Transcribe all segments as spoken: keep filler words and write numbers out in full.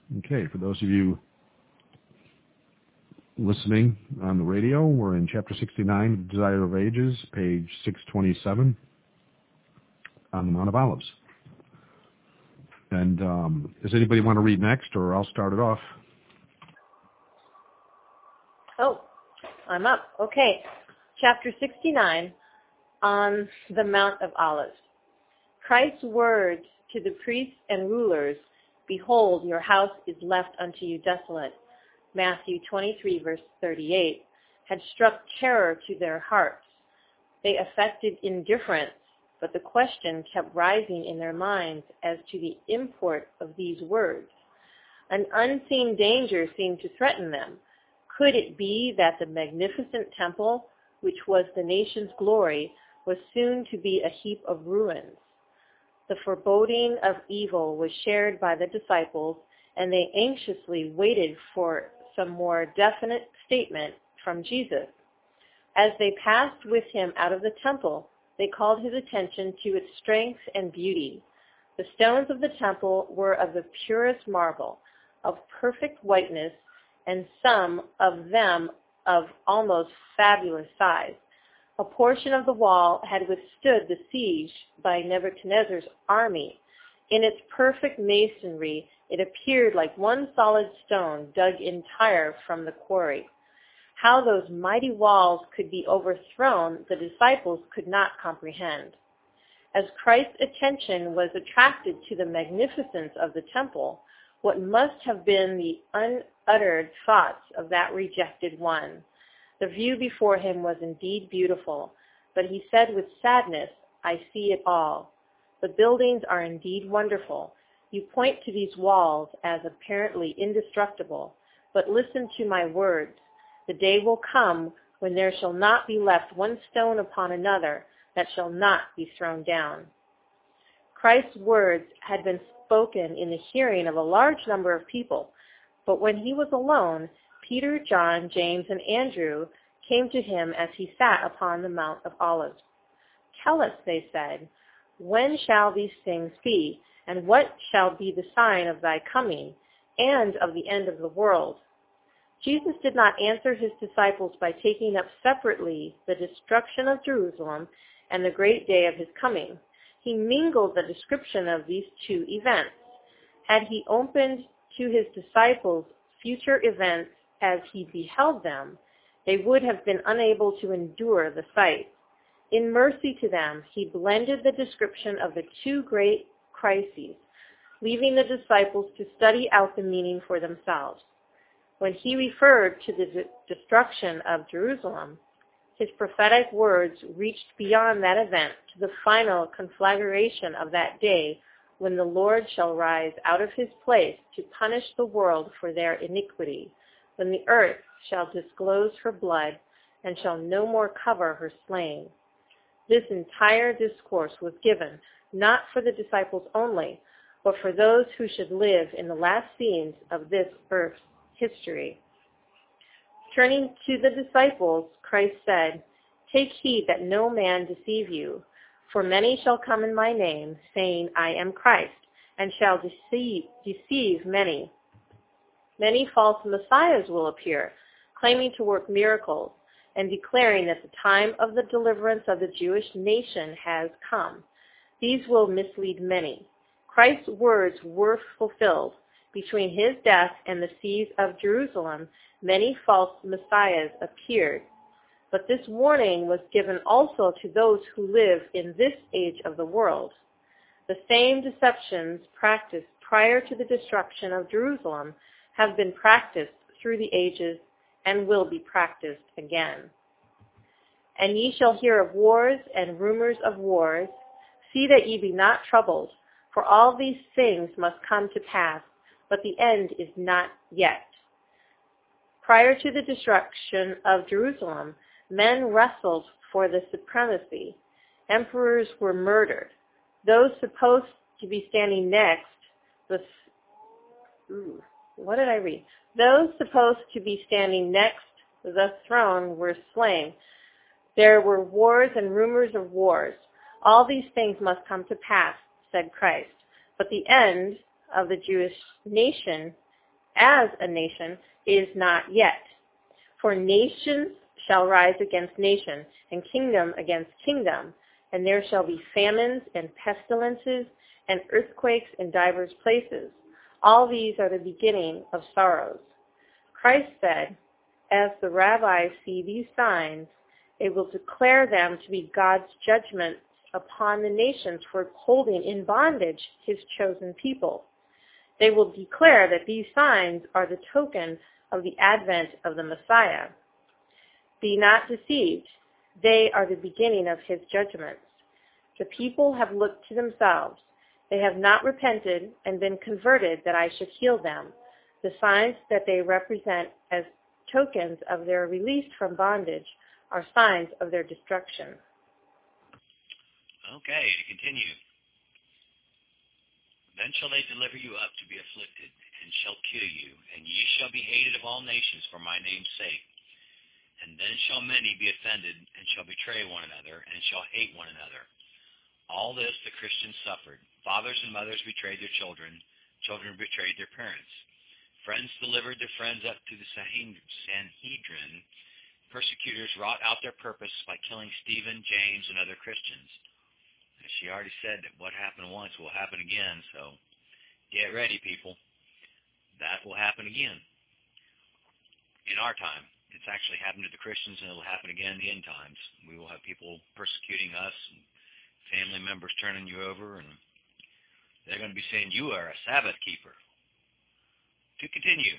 Okay, for those of you listening on the radio, we're in chapter sixty-nine, The Desire of Ages, page six twenty-seven, on the Mount of Olives. And um, does anybody want to read next, or I'll start it off? Oh, I'm up. Okay, chapter sixty-nine, on the Mount of Olives. Christ's words to the priests and rulers, "Behold, your house is left unto you desolate," Matthew twenty-three, verse thirty-eight, had struck terror to their hearts. They affected indifference, but the question kept rising in their minds as to the import of these words. An unseen danger seemed to threaten them. Could it be that the magnificent temple, which was the nation's glory, was soon to be a heap of ruins? The foreboding of evil was shared by the disciples, and they anxiously waited for some more definite statement from Jesus. As they passed with him out of the temple, they called his attention to its strength and beauty. The stones of the temple were of the purest marble, of perfect whiteness, and some of them of almost fabulous size. A portion of the wall had withstood the siege by Nebuchadnezzar's army. In its perfect masonry, it appeared like one solid stone dug entire from the quarry. How those mighty walls could be overthrown, the disciples could not comprehend. As Christ's attention was attracted to the magnificence of the temple, what must have been the unuttered thoughts of that rejected one? The view before him was indeed beautiful, but he said with sadness, "I see it all. The buildings are indeed wonderful. You point to these walls as apparently indestructible, but listen to my words. The day will come when there shall not be left one stone upon another that shall not be thrown down." Christ's words had been spoken in the hearing of a large number of people, but when he was alone, Peter, John, James, and Andrew came to him as he sat upon the Mount of Olives. "Tell us," they said, "when shall these things be, and what shall be the sign of thy coming, and of the end of the world?" Jesus did not answer his disciples by taking up separately the destruction of Jerusalem and the great day of his coming. He mingled the description of these two events. Had he opened to his disciples future events as he beheld them, they would have been unable to endure the sight. In mercy to them, he blended the description of the two great crises, leaving the disciples to study out the meaning for themselves. When he referred to the de- destruction of Jerusalem, his prophetic words reached beyond that event to the final conflagration of that day when the Lord shall rise out of his place to punish the world for their iniquity, when the earth shall disclose her blood and shall no more cover her slain. This entire discourse was given not for the disciples only, but for those who should live in the last scenes of this earth's history. Turning to the disciples, Christ said, "Take heed that no man deceive you, for many shall come in my name, saying, I am Christ, and shall deceive, deceive many. Many false messiahs will appear, claiming to work miracles, and declaring that the time of the deliverance of the Jewish nation has come. These will mislead many." Christ's words were fulfilled. Between his death and the siege of Jerusalem, many false messiahs appeared. But this warning was given also to those who live in this age of the world. The same deceptions practiced prior to the destruction of Jerusalem have been practiced through the ages and will be practiced again. "And ye shall hear of wars and rumors of wars. See that ye be not troubled, for all these things must come to pass, but the end is not yet." Prior to the destruction of Jerusalem, men wrestled for the supremacy. Emperors were murdered. Those supposed to be standing next, the, ooh, what did I read? Those supposed to be standing next the throne were slain. There were wars and rumors of wars. All these things must come to pass, said Christ. But the end of the Jewish nation as a nation is not yet. For nations shall rise against nation, and kingdom against kingdom, and there shall be famines and pestilences and earthquakes in divers places. All these are the beginning of sorrows. Christ said, as the rabbis see these signs, they will declare them to be God's judgments upon the nations for holding in bondage his chosen people. They will declare that these signs are the token of the advent of the Messiah. Be not deceived. They are the beginning of his judgments. The people have looked to themselves. They have not repented and been converted that I should heal them. The signs that they represent as tokens of their release from bondage are signs of their destruction. Okay, to continue. Then shall they deliver you up to be afflicted, and shall kill you, and ye shall be hated of all nations for my name's sake. And then shall many be offended, and shall betray one another, and shall hate one another. All this the Christians suffered. Fathers and mothers betrayed their children. Children betrayed their parents. Friends delivered their friends up to the Sanhedrin. Persecutors wrought out their purpose by killing Stephen, James, and other Christians. And she already said that what happened once will happen again, so get ready, people. That will happen again in our time. It's actually happened to the Christians, and it will happen again in the end times. We will have people persecuting us, and family members turning you over, and they're going to be saying, you are a Sabbath keeper. To continue.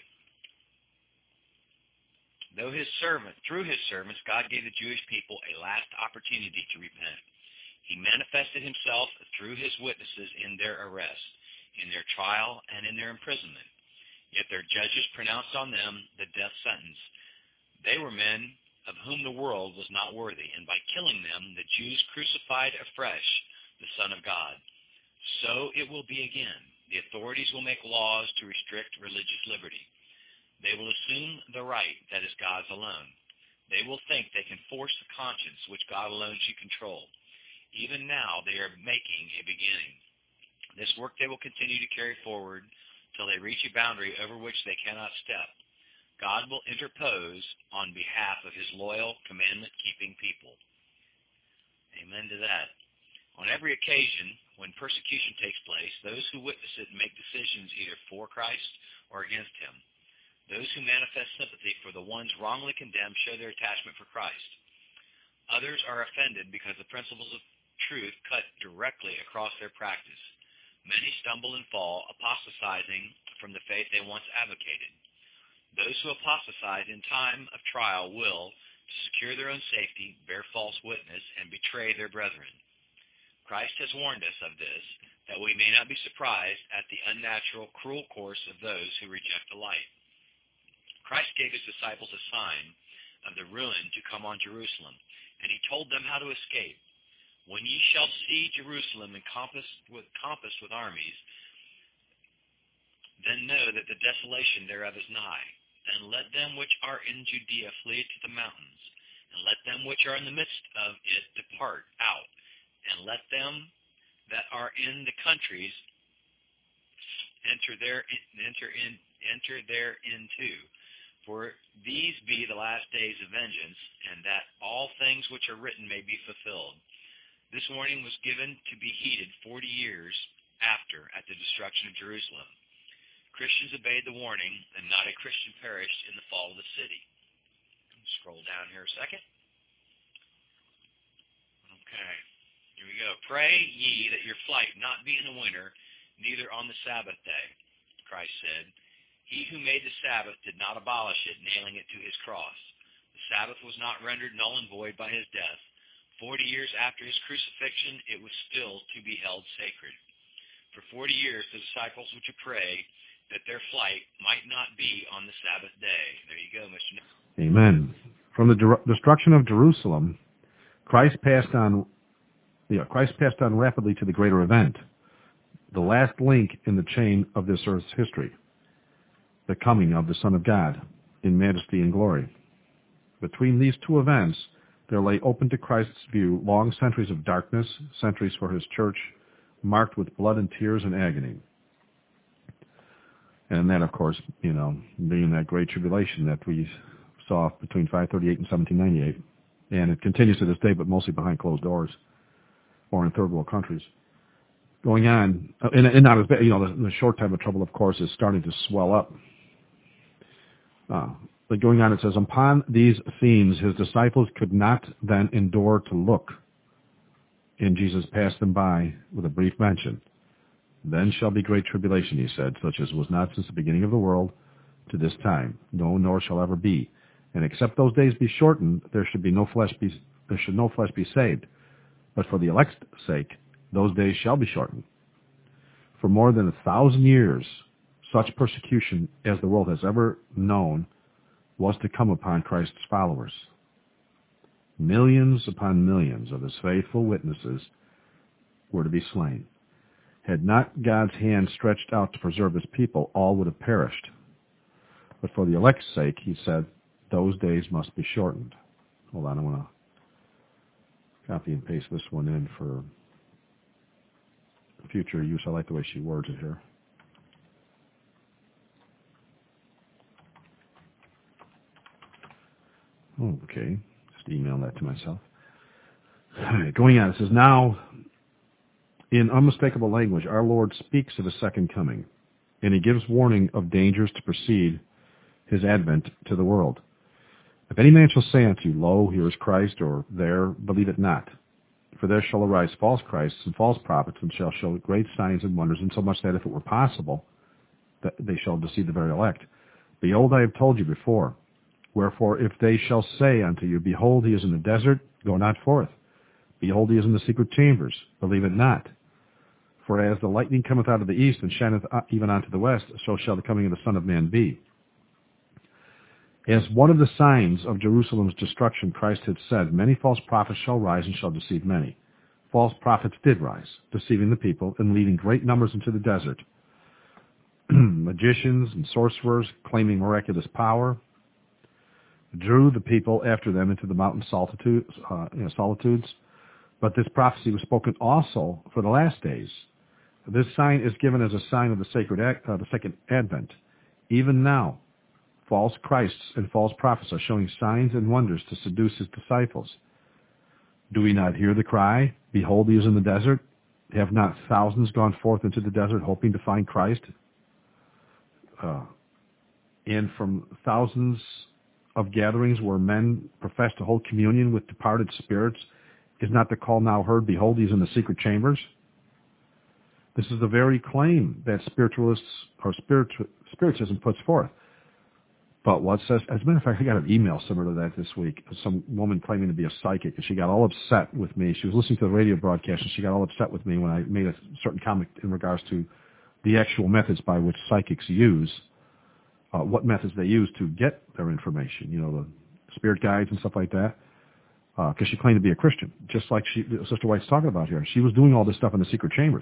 Though his servant, through his servants, God gave the Jewish people a last opportunity to repent. He manifested himself through his witnesses in their arrest, in their trial, and in their imprisonment. Yet their judges pronounced on them the death sentence. They were men of whom the world was not worthy, and by killing them, the Jews crucified afresh the Son of God. So it will be again. The authorities will make laws to restrict religious liberty. They will assume the right that is God's alone. They will think they can force the conscience which God alone should control. Even now they are making a beginning. This work they will continue to carry forward till they reach a boundary over which they cannot step. God will interpose on behalf of his loyal, commandment-keeping people. Amen to that. On every occasion, when persecution takes place, those who witness it make decisions either for Christ or against him. Those who manifest sympathy for the ones wrongly condemned show their attachment for Christ. Others are offended because the principles of truth cut directly across their practice. Many stumble and fall, apostatizing from the faith they once advocated. Those who apostatize in time of trial will, to secure their own safety, bear false witness and betray their brethren. Christ has warned us of this, that we may not be surprised at the unnatural, cruel course of those who reject the light. Christ gave his disciples a sign of the ruin to come on Jerusalem, and he told them how to escape. When ye shall see Jerusalem encompassed with, compassed with armies, then know that the desolation thereof is nigh. Then let them which are in Judea flee to the mountains, and let them which are in the midst of it depart out, and let them that are in the countries enter there, enter in, enter thereinto. For these be the last days of vengeance, and that all things which are written may be fulfilled. This warning was given to be heeded forty years after, at the destruction of Jerusalem. Christians obeyed the warning, and not a Christian perished in the fall of the city. Scroll down here a second. Okay, here we go. Pray ye that your flight not be in the winter, neither on the Sabbath day, Christ said. He who made the Sabbath did not abolish it, nailing it to his cross. The Sabbath was not rendered null and void by his death. Forty years after his crucifixion, it was still to be held sacred. For forty years, the disciples were to pray that their flight might not be on the Sabbath day. There you go, Mister Amen. From the de- destruction of Jerusalem, Christ passed on, yeah, Christ passed on rapidly to the greater event, the last link in the chain of this earth's history, the coming of the Son of God in majesty and glory. Between these two events, there lay open to Christ's view long centuries of darkness, centuries for his church, marked with blood and tears and agony. And that, of course, you know, being that great tribulation that we saw between five thirty-eight and seventeen ninety-eight. And it continues to this day, but mostly behind closed doors or in third world countries. Going on, and, and not as bad, you know, the, the short time of trouble, of course, is starting to swell up. Uh, but going on, it says, upon these themes, his disciples could not then endure to look, and Jesus passed them by with a brief mention. Then shall be great tribulation, he said, such as was not since the beginning of the world to this time, no, nor shall ever be. And except those days be shortened, there should be no flesh be there should no flesh be saved. But for the elect's sake, those days shall be shortened. For more than a thousand years, such persecution as the world has ever known was to come upon Christ's followers. Millions upon millions of his faithful witnesses were to be slain. Had not God's hand stretched out to preserve his people, all would have perished. But for the elect's sake, he said, those days must be shortened. Hold on, I want to copy and paste this one in for future use. I like the way she words it here. Okay, just email that to myself. All right, going on, it says, now, in unmistakable language, our Lord speaks of his second coming, and he gives warning of dangers to precede his advent to the world. If any man shall say unto you, lo, here is Christ, or there, believe it not. For there shall arise false Christs and false prophets, and shall show great signs and wonders, insomuch that if it were possible, that they shall deceive the very elect. Behold, I have told you before. Wherefore, if they shall say unto you, behold, he is in the desert, go not forth. Behold, he is in the secret chambers, believe it not. For as the lightning cometh out of the east, and shineth even unto the west, so shall the coming of the Son of Man be. As one of the signs of Jerusalem's destruction, Christ had said, many false prophets shall rise and shall deceive many. False prophets did rise, deceiving the people and leading great numbers into the desert. Magicians and sorcerers, claiming miraculous power, drew the people after them into the mountain solitudes, uh, you know, solitudes. But this prophecy was spoken also for the last days. This sign is given as a sign of the sacred, uh, the second advent. Even now, false Christs and false prophets are showing signs and wonders to seduce his disciples. Do we not hear the cry, behold, he is in the desert? Have not thousands gone forth into the desert hoping to find Christ? Uh, and from thousands of gatherings where men profess to hold communion with departed spirits, is not the call now heard, behold, he is in the secret chambers? This is the very claim that spiritualists or spiritu- spiritism puts forth. But what says, as a matter of fact, I got an email similar to that this week. Some woman claiming to be a psychic, and she got all upset with me. She was listening to the radio broadcast, and she got all upset with me when I made a certain comment in regards to the actual methods by which psychics use, uh, what methods they use to get their information, you know, the spirit guides and stuff like that, because uh, she claimed to be a Christian, just like she, Sister White's talking about here. She was doing all this stuff in the secret chambers.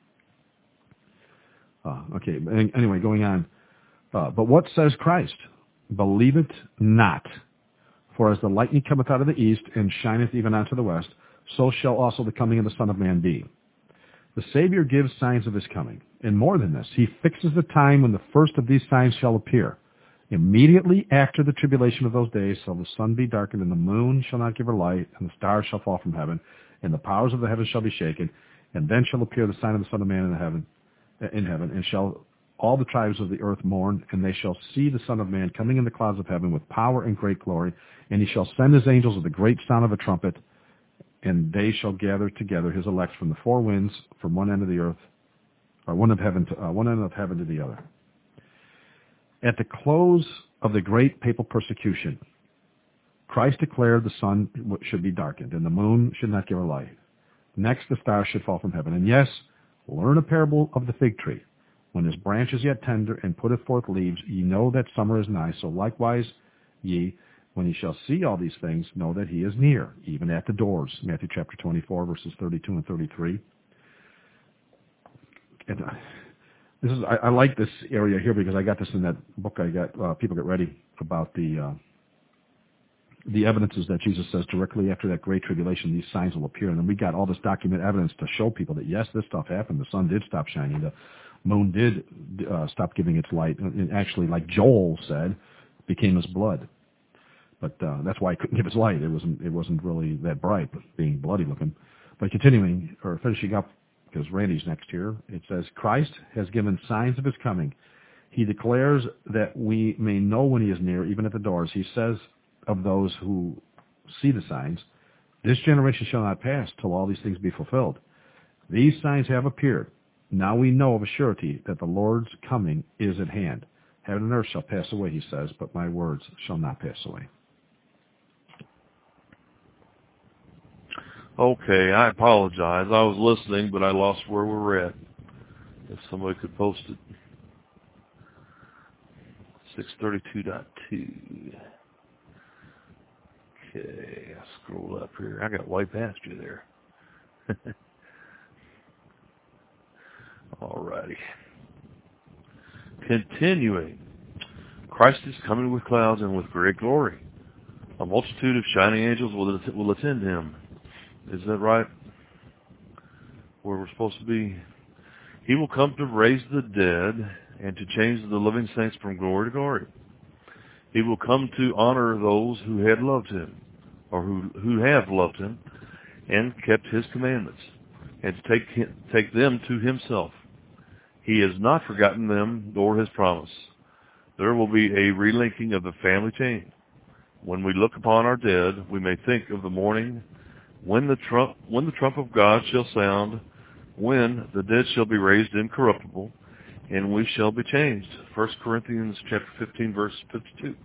Uh, okay, anyway, going on. Uh, but what says Christ? Believe it not. For as the lightning cometh out of the east, and shineth even unto the west, so shall also the coming of the Son of Man be. The Savior gives signs of his coming. And more than this, he fixes the time when the first of these signs shall appear. Immediately after the tribulation of those days shall the sun be darkened, and the moon shall not give her light, and the stars shall fall from heaven, and the powers of the heavens shall be shaken. And then shall appear the sign of the Son of Man in the heaven, in heaven, and shall all the tribes of the earth mourn, and they shall see the Son of Man coming in the clouds of heaven with power and great glory, and he shall send his angels with a great sound of a trumpet, and they shall gather together his elect from the four winds, from one end of the earth, or one of heaven to uh, one end of heaven to the other. At the close of the great papal persecution, Christ declared the sun should be darkened, and the moon should not give her light. Next, the stars should fall from heaven. And yes, learn a parable of the fig tree. When his branch is yet tender, and putteth forth leaves, ye know that summer is nigh. So likewise ye, when ye shall see all these things, know that he is near, even at the doors. Matthew chapter twenty-four, verses thirty-two and thirty-three. And, uh, this is I, I like this area here because I got this in that book I got, uh, People Get Ready, about the uh, the evidences that Jesus says directly after that great tribulation, these signs will appear. And then we got all this document evidence to show people that, yes, this stuff happened. The sun did stop shining. The moon did uh, stop giving its light. And actually, like Joel said, became as blood. But uh, that's why it couldn't give its light. It wasn't. It wasn't really that bright, being bloody looking. But continuing or finishing up, because Randy's next here, it says, Christ has given signs of his coming. He declares that we may know when he is near, even at the doors. He says of those who see the signs, this generation shall not pass till all these things be fulfilled. These signs have appeared. Now we know of a surety that the Lord's coming is at hand. Heaven and earth shall pass away, he says, but my words shall not pass away. Okay, I apologize. I was listening, but I lost where we were at. If somebody could post it. six thirty-two point two. Okay, I'll scroll up here. I got way past you there. Alrighty. Continuing. Christ is coming with clouds and with great glory. A multitude of shining angels will, will attend him. Is that right? Where we're supposed to be? He will come to raise the dead and to change the living saints from glory to glory. He will come to honor those who had loved him, or who, who have loved him, and kept his commandments, and to take, him, take them to himself. He has not forgotten them, nor his promise. There will be a relinking of the family chain. When we look upon our dead, we may think of the morning when the trump, when the trump of God shall sound, when the dead shall be raised incorruptible, and we shall be changed. First Corinthians chapter fifteen, verse fifty-two.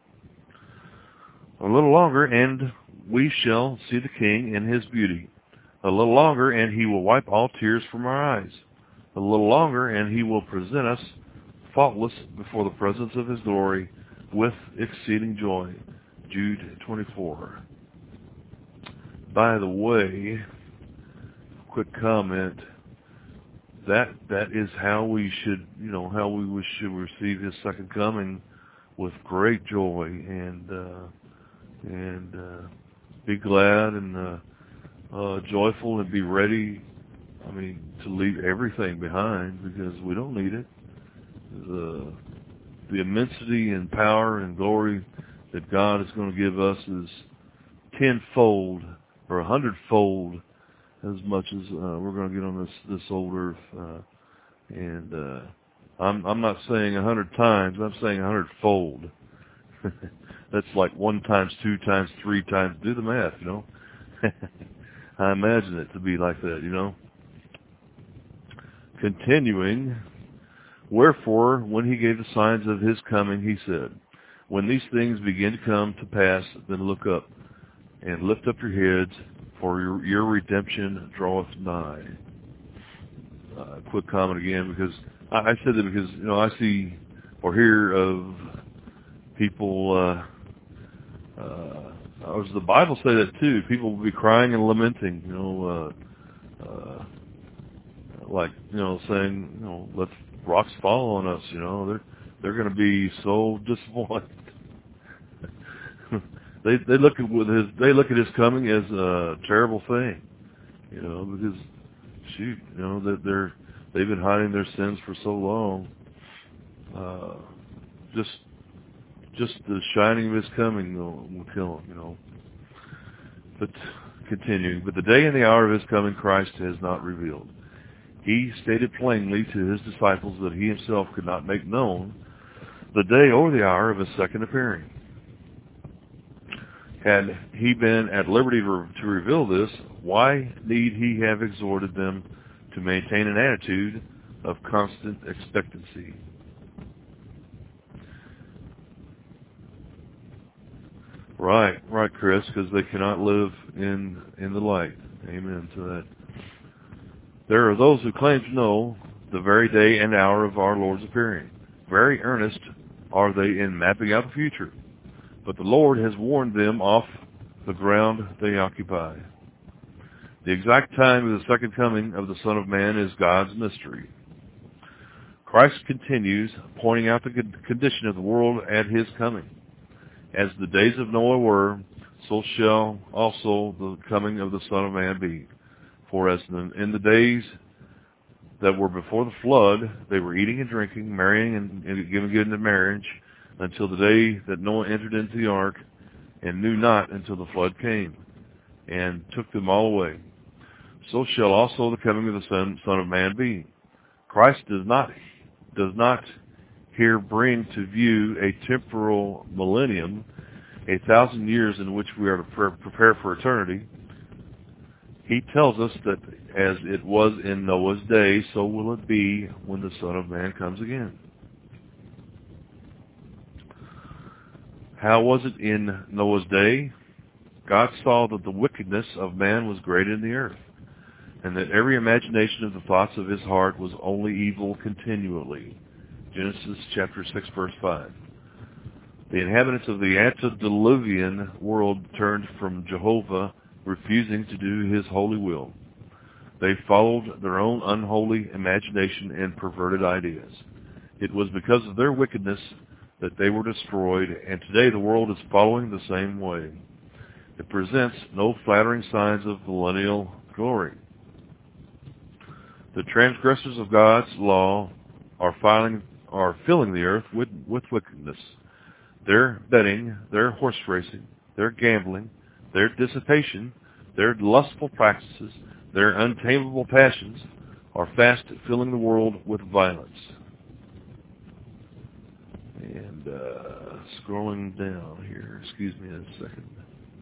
A little longer, and we shall see the King in his beauty. A little longer, and he will wipe all tears from our eyes. A little longer, and he will present us faultless before the presence of his glory with exceeding joy. Jude twenty-four. By the way, quick comment, that that is how we should, you know, how we should receive his second coming, with great joy, and uh, and uh, be glad and uh, uh, joyful, and be ready. I mean, to leave everything behind, because we don't need it. The the immensity and power and glory that God is going to give us is tenfold or a hundredfold as much as uh, we're going to get on this this old earth. Uh, and uh, I'm I'm not saying a hundred times. I'm saying a hundredfold. That's like one times, two times, three times. Do the math, you know. I imagine it to be like that, you know. Continuing, wherefore, when he gave the signs of his coming, he said, when these things begin to come to pass, then look up, and lift up your heads, for your, your redemption draweth nigh. Uh, quick comment again, because I, I said that because, you know, I see or hear of people, uh, uh, or does the Bible say that too? People will be crying and lamenting, you know, uh, uh, like, you know, saying, you know, let rocks fall on us, you know, they're, they're going to be so disappointed. They they look at with his they look at his coming as a terrible thing, you know, because shoot, you know that they're they've been hiding their sins for so long. Uh, just just the shining of his coming will, will kill him, you know. But continuing, but the day and the hour of his coming, Christ has not revealed. He stated plainly to his disciples that he himself could not make known the day or the hour of his second appearing. Had he been at liberty to, to reveal this, why need he have exhorted them to maintain an attitude of constant expectancy? Right, right, Chris, because they cannot live in in the light. Amen to that. There are those who claim to know the very day and hour of our Lord's appearing. Very earnest are they in mapping out the future. But the Lord has warned them off the ground they occupy. The exact time of the second coming of the Son of Man is God's mystery. Christ continues, pointing out the condition of the world at his coming. As the days of Noah were, so shall also the coming of the Son of Man be. For as in the days that were before the flood, they were eating and drinking, marrying and, and giving good into marriage, until the day that Noah entered into the ark, and knew not until the flood came, and took them all away. So shall also the coming of the Son, Son of Man be. Christ does not does not here bring to view a temporal millennium, a thousand years in which we are to pre- prepare for eternity. He tells us that as it was in Noah's day, so will it be when the Son of Man comes again. How was it in Noah's day? God saw that the wickedness of man was great in the earth, and that every imagination of the thoughts of his heart was only evil continually. Genesis chapter six, verse five. The inhabitants of the antediluvian world turned from Jehovah, refusing to do his holy will. They followed their own unholy imagination and perverted ideas. It was because of their wickedness that they were destroyed, and today the world is following the same way. It presents no flattering signs of millennial glory. The transgressors of God's law are, filing, are filling the earth with, with wickedness. Their betting, their horse racing, their gambling, their dissipation, their lustful practices, their untamable passions are fast filling the world with violence. And uh, scrolling down here, excuse me a second.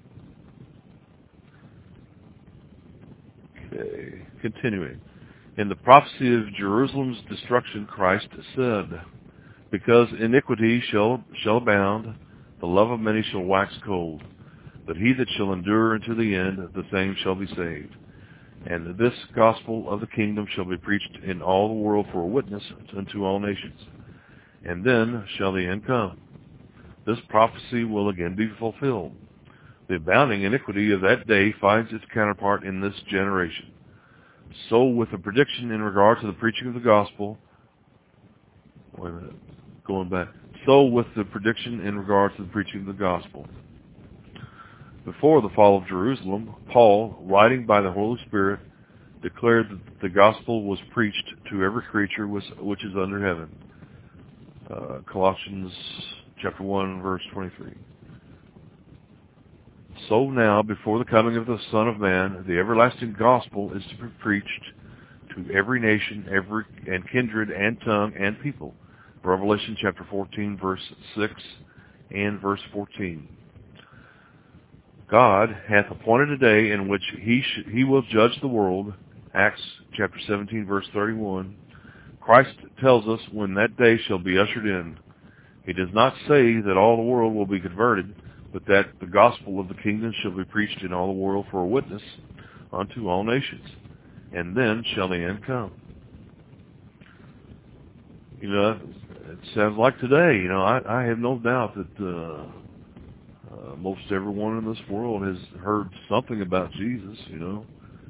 Okay, continuing. In the prophecy of Jerusalem's destruction, Christ said, because iniquity shall, shall abound, the love of many shall wax cold. But he that shall endure unto the end, the same shall be saved. And this gospel of the kingdom shall be preached in all the world for a witness unto all nations. And then shall the end come. This prophecy will again be fulfilled. The abounding iniquity of that day finds its counterpart in this generation. So with the prediction in regard to the preaching of the gospel, wait a minute, going back. So with the prediction in regard to the preaching of the gospel. Before the fall of Jerusalem, Paul, writing by the Holy Spirit, declared that the gospel was preached to every creature which is under heaven. Uh, Colossians chapter one, verse twenty-three. So now, before the coming of the Son of Man, the everlasting gospel is to be preached to every nation, every and kindred and tongue and people. Revelation chapter fourteen, verse six and verse fourteen. God hath appointed a day in which he sh- he will judge the world. Acts chapter seventeen, verse thirty-one. Christ tells us when that day shall be ushered in. He does not say that all the world will be converted, but that the gospel of the kingdom shall be preached in all the world for a witness unto all nations. And then shall the end come. You know, it sounds like today. You know, I, I have no doubt that uh, uh, most everyone in this world has heard something about Jesus, you know.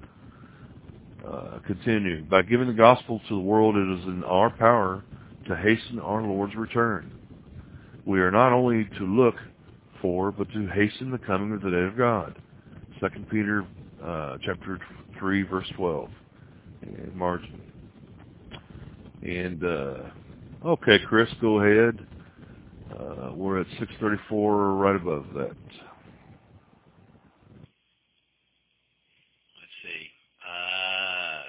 Uh, continuing. By giving the gospel to the world, it is in our power to hasten our Lord's return. We are not only to look for, but to hasten the coming of the day of God. Second Peter uh, chapter three, verse twelve. And margin. And, uh, okay, Chris, go ahead. Uh, we're at six thirty-four, right above that. Let's see. Uh,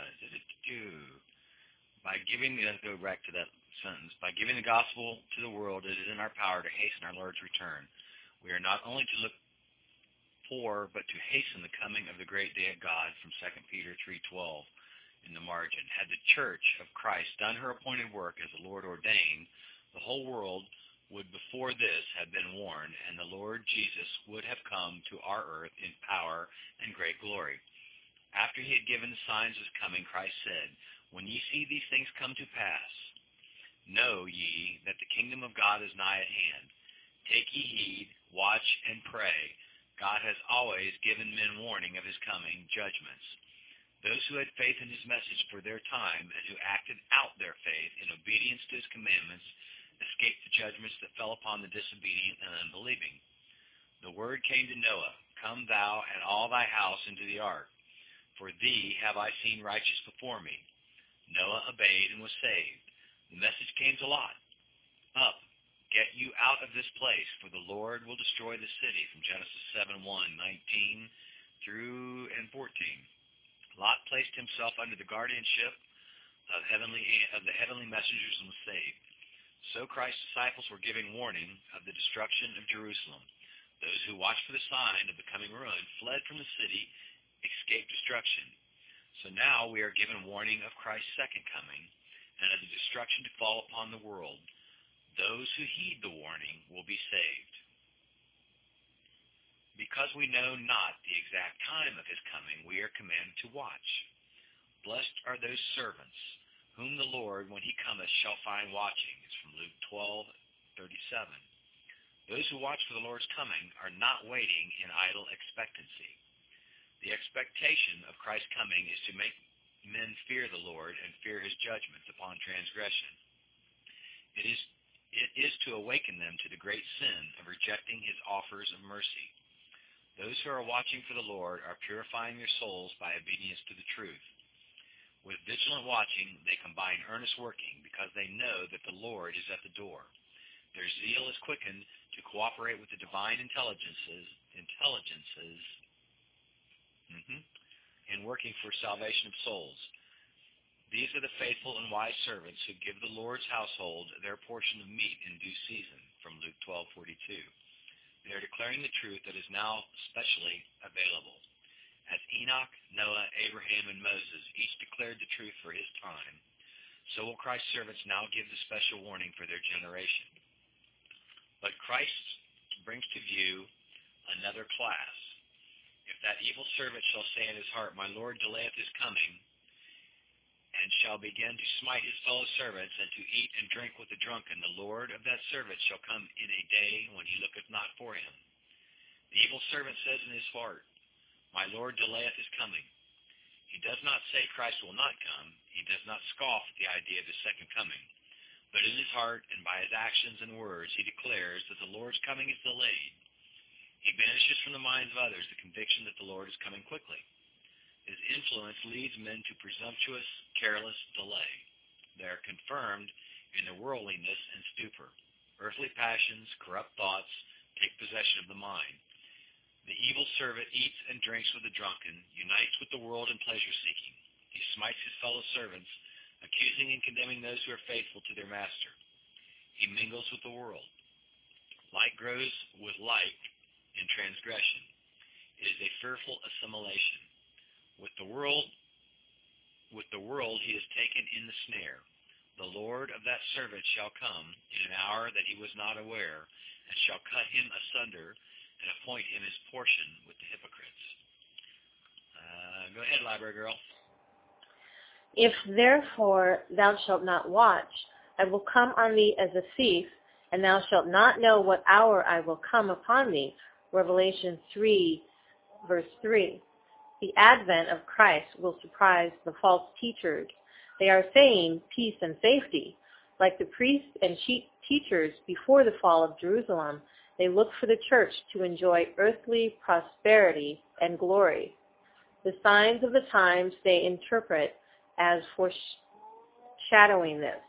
by giving, let's go back to that sentence. By giving the gospel to the world, it is in our power to hasten our Lord's return. We are not only to look for, but to hasten the coming of the great day of God, from Second Peter three twelve in the margin. Had the church of Christ done her appointed work as the Lord ordained, the whole world would before this have been warned, and the Lord Jesus would have come to our earth in power and great glory. After he had given the signs of his coming, Christ said, when ye see these things come to pass, know ye that the kingdom of God is nigh at hand. Take ye heed, watch, and pray. God has always given men warning of his coming judgments. Those who had faith in his message for their time and who acted out their faith in obedience to his commandments escaped the judgments that fell upon the disobedient and unbelieving. The word came to Noah, come thou and all thy house into the ark, for thee have I seen righteous before me. Noah obeyed and was saved. The message came to Lot. Up, get you out of this place, for the Lord will destroy the city, from Genesis seven one, nineteen through and fourteen. Lot placed himself under the guardianship of heavenly of the heavenly messengers and was saved. So Christ's disciples were giving warning of the destruction of Jerusalem. Those who watched for the sign of the coming ruin fled from the city, escaped destruction. So now we are given warning of Christ's second coming and of the destruction to fall upon the world. Those who heed the warning will be saved. Because we know not the exact time of his coming, we are commanded to watch. Blessed are those servants whom the Lord, when he cometh, shall find watching. It's from Luke twelve thirty-seven. Those who watch for the Lord's coming are not waiting in idle expectancy. The expectation of Christ's coming is to make men fear the Lord and fear his judgments upon transgression. It is, it is to awaken them to the great sin of rejecting his offers of mercy. Those who are watching for the Lord are purifying their souls by obedience to the truth. With vigilant watching, they combine earnest working because they know that the Lord is at the door. Their zeal is quickened to cooperate with the divine intelligences, intelligences mm-hmm, in working for salvation of souls. These are the faithful and wise servants who give the Lord's household their portion of meat in due season, from Luke twelve forty-two. They are declaring the truth that is now specially available. As Enoch, Noah, Abraham, and Moses each declared the truth for his time, so will Christ's servants now give the special warning for their generation. But Christ brings to view another class. If that evil servant shall say in his heart, My Lord delayeth his coming, and shall begin to smite his fellow servants, and to eat and drink with the drunken, the Lord of that servant shall come in a day when he looketh not for him. The evil servant says in his heart, My Lord delayeth his coming. He does not say Christ will not come. He does not scoff at the idea of his second coming. But in his heart and by his actions and words he declares that the Lord's coming is delayed. He banishes from the minds of others the conviction that the Lord is coming quickly. His influence leads men to presumptuous, careless delay. They are confirmed in their worldliness and stupor. Earthly passions, corrupt thoughts take possession of the mind. The evil servant eats and drinks with the drunken, unites with the world in pleasure-seeking. He smites his fellow servants, accusing and condemning those who are faithful to their master. He mingles with the world. Like grows with like in transgression. It is a fearful assimilation. With the world, with the world he is taken in the snare. The Lord of that servant shall come in an hour that he was not aware, and shall cut him asunder, and appoint him his portion with the hypocrites. Uh, go ahead, library girl. If therefore thou shalt not watch, I will come on thee as a thief, and thou shalt not know what hour I will come upon thee. Revelation three, verse three. The advent of Christ will surprise the false teachers. They are saying peace and safety. Like the priests and teachers before the fall of Jerusalem, they look for the church to enjoy earthly prosperity and glory. The signs of the times they interpret as foreshadowing this.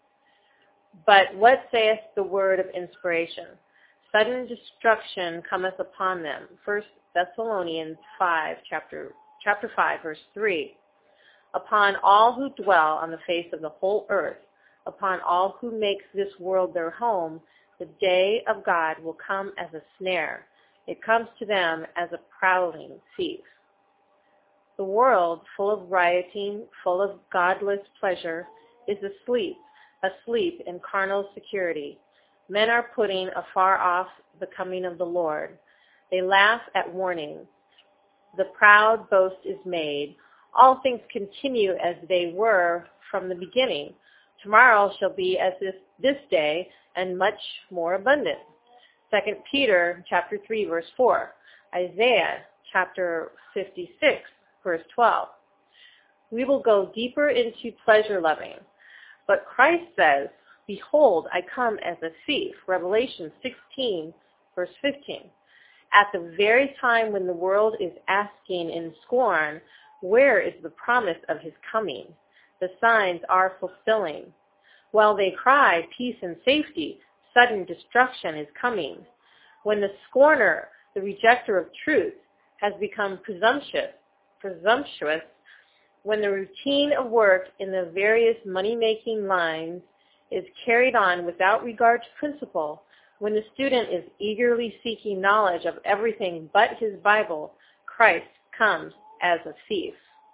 But what saith the word of inspiration? Sudden destruction cometh upon them. First Thessalonians five, chapter, chapter five, verse three. Upon all who dwell on the face of the whole earth, upon all who make this world their home, the day of God will come as a snare. It comes to them as a prowling thief. The world, full of rioting, full of godless pleasure, is asleep, asleep in carnal security. Men are putting afar off the coming of the Lord. They laugh at warning. The proud boast is made. All things continue as they were from the beginning. Tomorrow shall be as this, this day, and much more abundant. Second Peter chapter three, verse four. Isaiah chapter fifty-six, verse twelve. We will go deeper into pleasure loving. But Christ says, Behold, I come as a thief. Revelation sixteen, verse fifteen. At the very time when the world is asking in scorn, where is the promise of his coming? The signs are fulfilling. While they cry, peace and safety, sudden destruction is coming. When the scorner, the rejecter of truth, has become presumptuous, presumptuous, when the routine of work in the various money-making lines is carried on without regard to principle, when the student is eagerly seeking knowledge of everything but his Bible, Christ comes as a thief.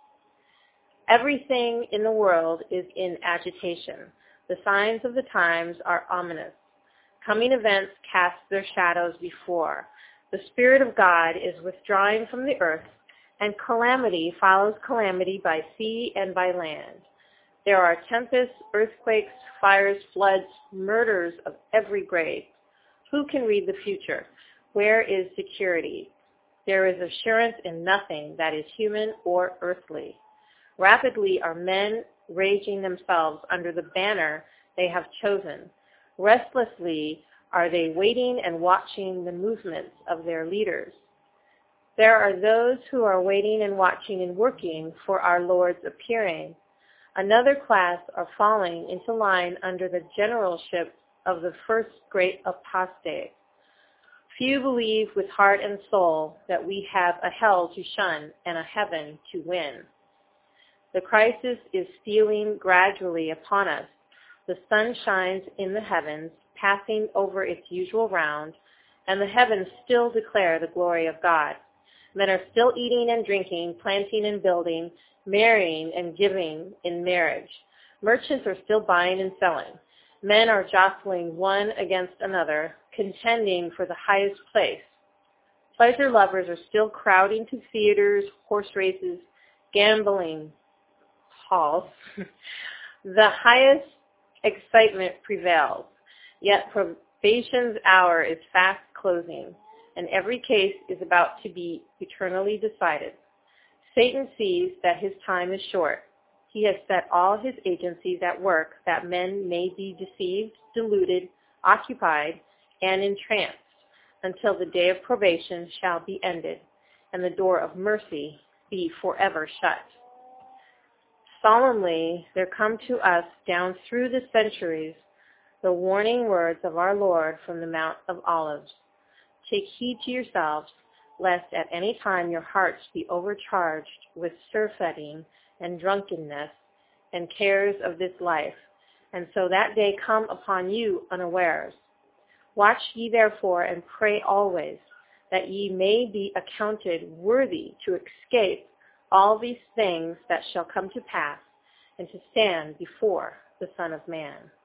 Everything in the world is in agitation. The signs of the times are ominous. Coming events cast their shadows before. The Spirit of God is withdrawing from the earth, and calamity follows calamity by sea and by land. There are tempests, earthquakes, fires, floods, murders of every grade. Who can read the future? Where is security? There is assurance in nothing that is human or earthly. Rapidly are men raging themselves under the banner they have chosen. Restlessly are they waiting and watching the movements of their leaders. There are those who are waiting and watching and working for our Lord's appearing. Another class are falling into line under the generalship of the first great apostate. Few believe with heart and soul that we have a hell to shun and a heaven to win. The crisis is stealing gradually upon us. The sun shines in the heavens, passing over its usual round, and the heavens still declare the glory of God. Men are still eating and drinking, planting and building, marrying and giving in marriage. Merchants are still buying and selling. Men are jostling one against another, contending for the highest place. Pleasure lovers are still crowding to theaters, horse races, gambling halls. The highest excitement prevails, yet probation's hour is fast closing, and every case is about to be eternally decided. Satan sees that his time is short. He has set all his agencies at work that men may be deceived, deluded, occupied, and entranced until the day of probation shall be ended and the door of mercy be forever shut. Solemnly there come to us down through the centuries the warning words of our Lord from the Mount of Olives. Take heed to yourselves, lest at any time your hearts be overcharged with surfeiting and drunkenness and cares of this life, and so that day come upon you unawares. Watch ye therefore and pray always, that ye may be accounted worthy to escape all these things that shall come to pass, and to stand before the Son of Man.